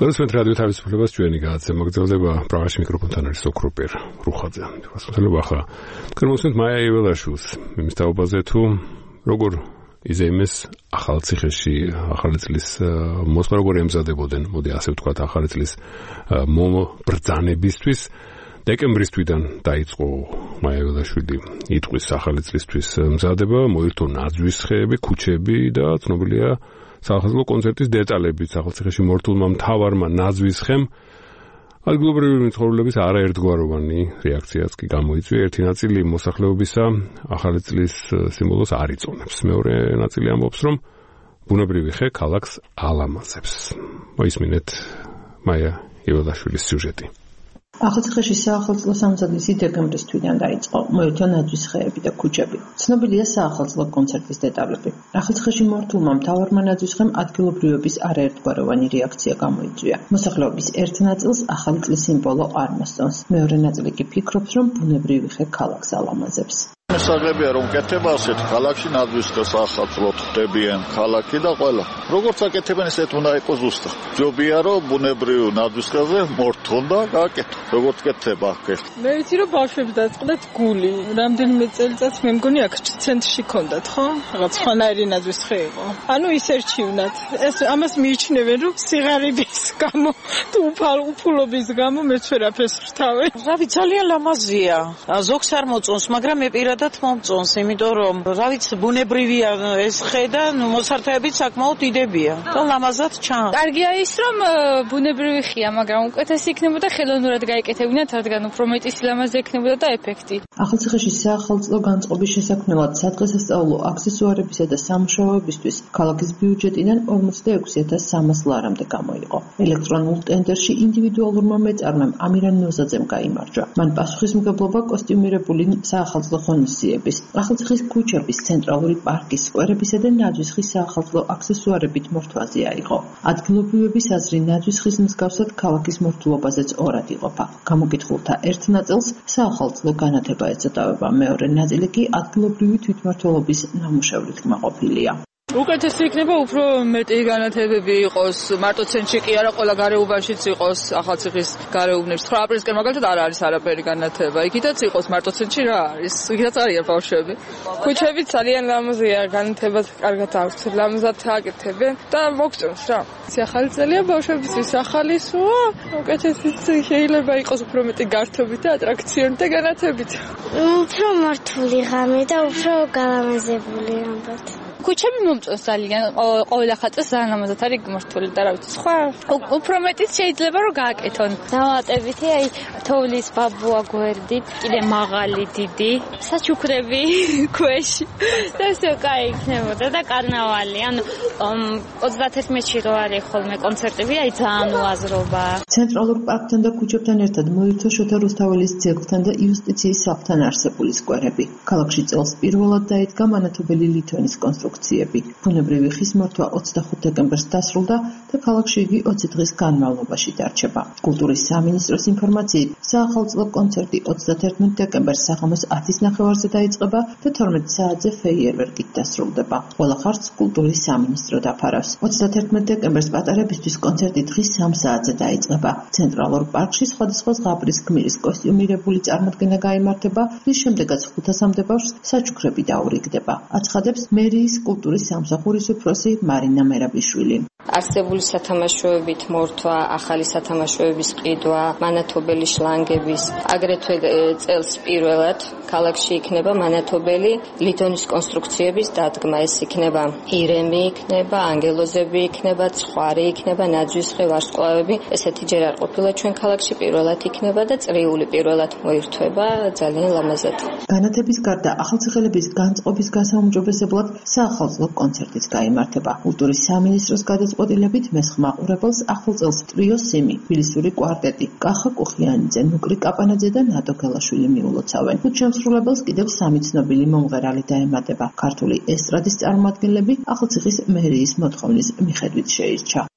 Მოსმენთ რადიო თავისუფლებას ჩვენი გადაცემა გრძელდება პრაღაში მიკროფონთან არის ოქროპერ რუხაძე. მოგესალმებით ახლა. თქვენ მოსმენთ მაია იველაშვილს იმის თაობაზე თუ როგორ იზეიმეს ახალციხეში ახალი წლის მოსმა როგორ ემზადებოდნენ, მოდი ასე ვთქვათ, ახალი წლის მომბრძანებისთვის. დეკემბრის თვიდან დაიწყო მაია იველაშვილი იტყვის ახალი წლისთვის მზადება, მოირთო ნაძვისხეები, ქუჩები და ცნობილია სახალხო კონცერტის დეტალებით. ახალციხეში მორთულმა მთავარმა ნაძვისხემ ადგილობრივი მცხოვრებლების არაერთგვაროვანი რეაქციაც კი გამოიწვია. ერთი ნაწილი მოსახლეობისა ახალი წლის სიმბოლოს არ იწონებს. მეორე ნაწილი ამბობს, რომ ბუნებრივი ხე ქალაქს ალამაზებს. მოისმინეთ მაია იველაშვილის სიუჟეტი. ახალციხეში საახალწლო სამზადისი დეკემბრის თვიდან დაიწყო. მოირთო ნაძვისხეები და ქუჩები. ცნობილია საახალწლო კონცერტის დეტალები. ახალციხეში მორთულმა მთავარმა ნაძვისხემ ადგილობრივების არაერთგვაროვანი რეაქცია გამოიწვია. მოსახლეობის ერთ ნაწილს ახალი წლის სიმბოლო არ მოსწონს. მეორე ნაწილი კი ფიქრობს, რომ ბუნებრივი ხე ქალაქს ალამაზებს. მისაღებია რომ კეთება ასეთ ქალაქში ნაძვისხეს ახალწლოდ ხდებიან ქალაქი და ყველა. როგორც აკეთებენ ესეთ უნდა იყოს ზუსტად. ჯობია რომ ბუნებრივ ნაძვისხეზე მორთონ და გააკეთო. როგორც კეთება აქ. მე ვიცი რომ ბავშვებს დაწყდათ გული. რამდენიმე წელიწადს მე მგონი აქ ცენტრში ქონდათ, ხო? რაღაც სხვანაირი ნაძვისხე იყო. ანუ ის ერჩივნათ. ეს ამას მიიჩნევენ რომ სიღარიბის გამო თუ უფულობის გამო მეც ვერაფერს ვრთავე. რავი ძალიან ლამაზია. ზოგს არ მოწონს, მაგრამ მე პირადად მომწონს, იმიტომ რომ რა ვიცი ბუნებრივია ეს ხე და მოსართეებით საკმაოდ დიდებია და ლამაზად ჩანს. კარგია ის რომ ბუნებრივი ხეა, მაგრამ უკეთესი იქნებოდა ხელოვნურად გაიკეთებინათ, რადგან უფრო მეტი სილამაზე იქნებოდა და ეფექტი. ახალციხეში საახალწლო განწყობის შესაქმნელად სადღესასწაულო აქსესუარებისა და სამუშაოებისთვის ქალაქის ბიუჯეტიდან 46,300 ლარამდე გამოიყო. ელექტრონულ ტენდერში ინდივიდუალურმა მეწარმემ ამირან ნოზაძემ გაიმარჯვა. მან პასუხისმგებლობა კოსტიუმირებული საახალწლო ღონისძიების, ახალციხის ქუჩების, ცენტრალური პარკის, სკვერებისა და ნაძვისხის საახალწლო აქსესუარებით მორთვაზე აიღო. ადგილობრივების აზრი ნაძვისხის მსგავსად ქალაქის მორთულობაზეც ორად იყოფა. გამოკითხულთა ერთ ნაწილს საახალწლო განათება ეწოდავება, მეორე ნაწილი კი ადგილობრივი თვითმმართველობის ნამუშევრით კმაყოფილია. უკეთესი იქნება უფრო მეტი განათებები იყოს, მარტო ცენტრში კი არა, ყველა გარეუბანშიც იყოს, ახალციხის გარეუბნებში. 9 აპრილისკენ მაგალითად არ არის არაფერი განათება. იქითაც იყოს, მარტო ცენტრში რა არის? იქითაც არიან ბავშვები. ქუჩები ძალიან ლამაზია, განათებაც კარგად აქვს, ლამაზად აკეთებენ და მოგწონს რა. ახალი წელია ბავშვებისთვის, ახალი სულა, უკეთესიც შეიძლება იყოს უფრო მეტი გართობით და ატრაქციონით და განათებით. უფრო მართული ღამე და უფრო გალამაზებული ამბობთ. ქუჩები მომწონს ძალიან, ყველა ხატს ძალიან ლამაზად არის გამართული და რა ვიცი, სხვა უფრო მეტიც შეიძლება რომ გააკეთონ. დავატებითი აი თოვლის ბაბუა გვერდით, კიდე მაღალი დიდი, საჩუქრები ქვეშ და ესე კაი იქნებოდა და კარნავალი. ანუ 31-ში რო არის ხოლმე კონცერტები, აი ძალიან უაზრობა. ცენტრალურ პარკთან და ქუჩებთან ერთად მოირთო შოთა რუსთაველის ძეგლთან და იუსტიციის სახლთან არსებული სკვერები. ქალაქში წელს პირველად დაიდგა მანათობელი ლითონის კონსტრუქცია. ბუნებრივი ხის მორთვა 25 დეკემბერს დასრულდა და ქალაქში იგი 20 დღის განმავლობაში დარჩება. კულტურის სამინისტროს ინფორმაციით, საახალწლო კონცერტი 31 დეკემბერს საღამოს 10:30-ზე დაიწყება და 12 საათზე ფეიერვერკით დასრულდება. ყველა ხარჯს კულტურის სამინისტრო დაფარავს. 31 დეკემბერს პატარებისთვის კონცერტი დღის 3 საათზე დაიწყება. ცენტრალურ პარკში სხვადასხვა ზღაპრის გმირის კოსტიუმირებული წარმოდგენა გაიმართება, რის შემდეგაც 500-მდე ბავშვს საჩუქრები დაურიგდება. აცხადებს მერიის კულტურის სამსახურის უფროსი მარინა მერაბიშვილი. არსებული სათამაშოებით მორთვა, ახალი სათამაშოების ყიდვა, მანათობელი შლანგების, აგრეთვე წელს პირველად ქალაქში იქნება მანათობელი ლითონის კონსტრუქციების დადგმა. ეს იქნება ირემი, იქნება ანგელოზები, იქნება ცხვარი, იქნება ნაძვისხე, ვარსკვლავები. ესეთი ჯერ არ ყოფილა ჩვენ ქალაქში, პირველად იქნება და წრიული პირველად მოირთვება ძალიან ლამაზად. განათების გარდა ახალციხელების განწყობის გასაუმჯობესებლად საახალწლო კონცერტიც გაიმართება. კულტურის სამინისტროს გადაწყვეტილებით მესხმაყურებელს ახალ წელს ტრიო სიმი, თბილისური კვარტეტი, კახა კუხიანიძე, ნუკრი კაპანაძე და ნატო გელაშვილი მიულოცავენ. ხუთშემსრულებელს კიდევ 3 ცნობილი მომღერალი დაემატება. ქართული ესტრადის წარმომადგენლები ახალციხის მერიის მოთხოვნის მიხედვით შეირჩა.